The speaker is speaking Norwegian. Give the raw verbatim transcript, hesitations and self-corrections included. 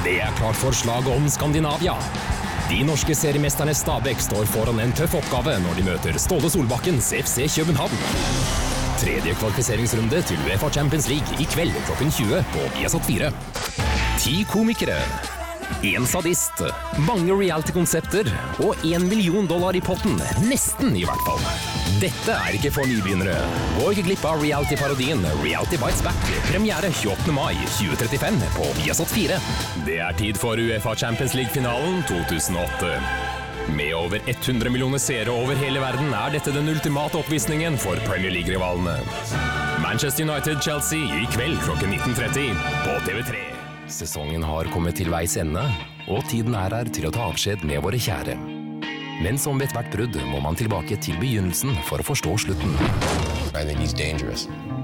Det er klart for slag om Skandinavia. De norske seriemesterne Stabæk står foran en tøff oppgave når de møter Ståle Solbakkens F C København. Tredje kvalifiseringsrunde til UEFA Champions League i kveld klokken tjue på Viasat fire. Ti komikere, en sadist, mange reality-konsepter og en million dollar i potten, nesten i hvert fall. Dette er ikke for nybegynnere. Gå ikke glipp av reality-parodien Reality Bites Back, premiere tjueåttende mai tjue trettifem på Viasat fire. Det er tid for UEFA Champions League-finalen to tusen og åtte. Med over hundre millioner seere over hele verden er dette den ultimate oppvisningen for Premier League-rivalene. Manchester United-Chelsea i kveld klokken nitten tretti på T V tre. Sesongen har kommet til veis ende, og tiden er her til å ta avskjed med våre kjære. Men som ved hvert brudd må man tilbake til begynnelsen for å forstå slutten. I think he's dangerous.